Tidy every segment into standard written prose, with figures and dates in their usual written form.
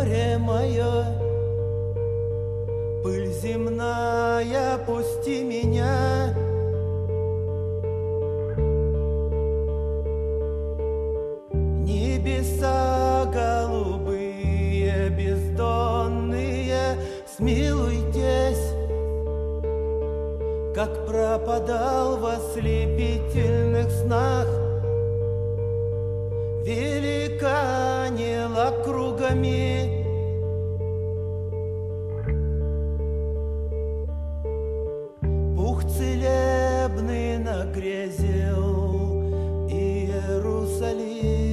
горе мое, пыль земная, пусти меня. Небеса голубые, бездонные, смилуйтесь, как пропадал в ослепительных снах. Велика ангела кругами, пух целебный нагрезил Иерусалим.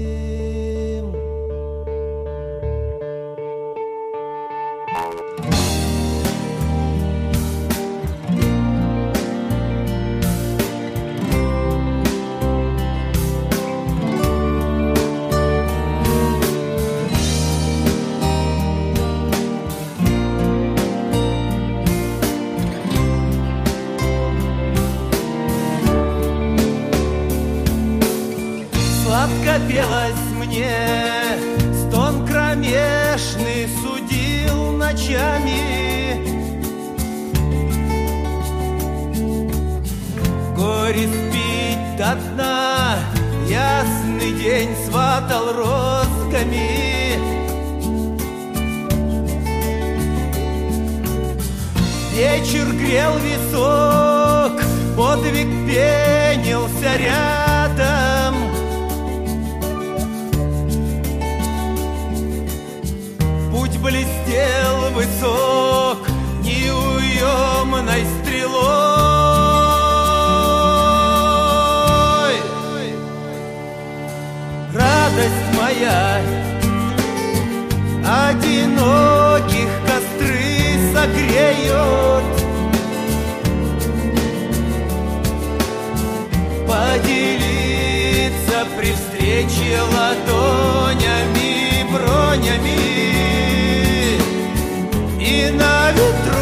Сладко пелось мне, стон кромешный судил ночами. Горе спить до дна, ясный день сватал розгами. Вечер грел висок, подвиг пенился рядом. Путь блестел высок неуемной стрелой. Радость моя, одиноких костры согреют, поделиться при встрече ладонями, бронями. И на ветру